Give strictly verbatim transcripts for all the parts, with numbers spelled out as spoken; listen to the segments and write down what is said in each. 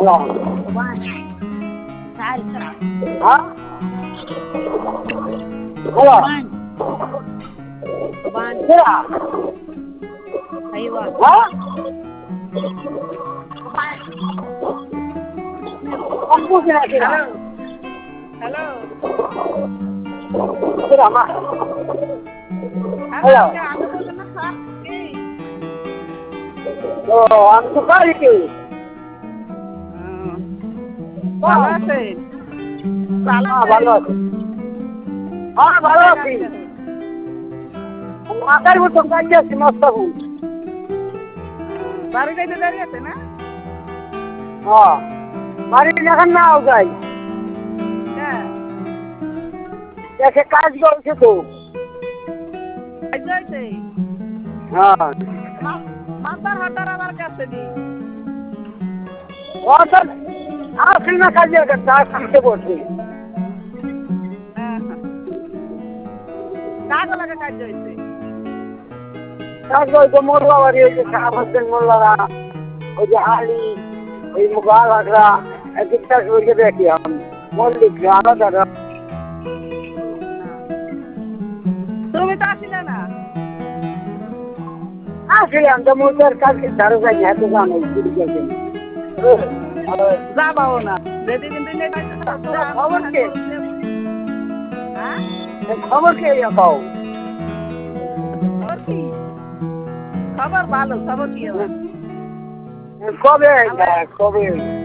হ্যাঁ হ্যালো কেরা হ্যাঁ আপু কেরা কেরা হ্যালো কেরা মা হ্যালো আমি বললাম না স্যার কি ও আমি তো পারি কি ভালো আছে ভালো হ্যাঁ আছে ভালো আছি হ্যাঁ ভালো আছি মাথার মতো কাজে আছি মস্তাবুল বাড়ি যাইতে দেরি আছে না হ্যাঁ বাড়ি এখন নাও যাই হ্যাঁ দেখে কাজ করছে তো কাজ যাইছে হ্যাঁ মাথার হাটার আমার কাছে দি ও তো আসল না কাজে তার সামনে বসে হ্যাঁ কাজ লাগে কাজ যাইছে কাজ করছে মোল্লা বাড়ি ওই যে শাহ হোসেন মোল্লারা ওই যে আলী ওই মুঘল হাকরা একদিকটা ওইকে দেখি আমি মল্লিক আলাদা তুমি তো আসিলে না আসলাম তো মোটার কাছে ধারো যাই এত জানো যাবাও না যদি কিন্তু খবর কে হ্যাঁ খবর কে পাও খবর কি খবর ভালো খবর কি হবে কবে কবে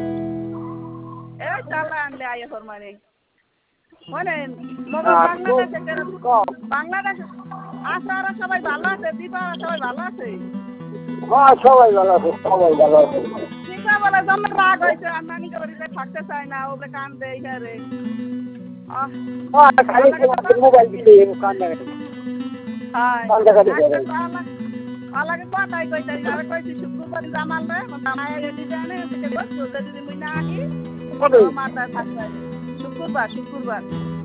এই চালা আনলে আয় ফরমানে মানে মগর বাংলাদেশে বাংলাদেশ আসারা সবাই ভালো আছে দীপারা সবাই ভালো আছে হ্যাঁ সবাই ভালো আছে সবাই ভালো আছে দীপা বলে জন্য রাগ হয়েছে আর নানি বাড়িতে থাকতে চায় না ওকে কান দেয় রে হ্যাঁ খালি মোবাইল দিতে কান দেয় হ্যাঁ কান দেখা দিতে అలాగే కోట అయిపోయింది అలా పోయి శుక్రవారం జమాలే మాయ డిజైన్ బస్సు যদি মুই না আনি মাথা থাকবে শুক্রবার শুক্রবার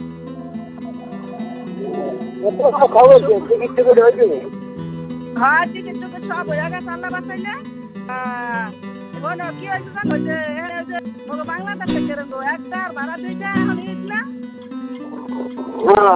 খবর টিকিট টিকিট হয়েছে হ্যাঁ টিকিট টিকিট সব হয়ে গেছে আল্লাহ বাঁচাইলে এখন কি হয়েছে জানো যে বাংলাদেশ থেকে একটা ভাড়া দুইটা এখন ইস না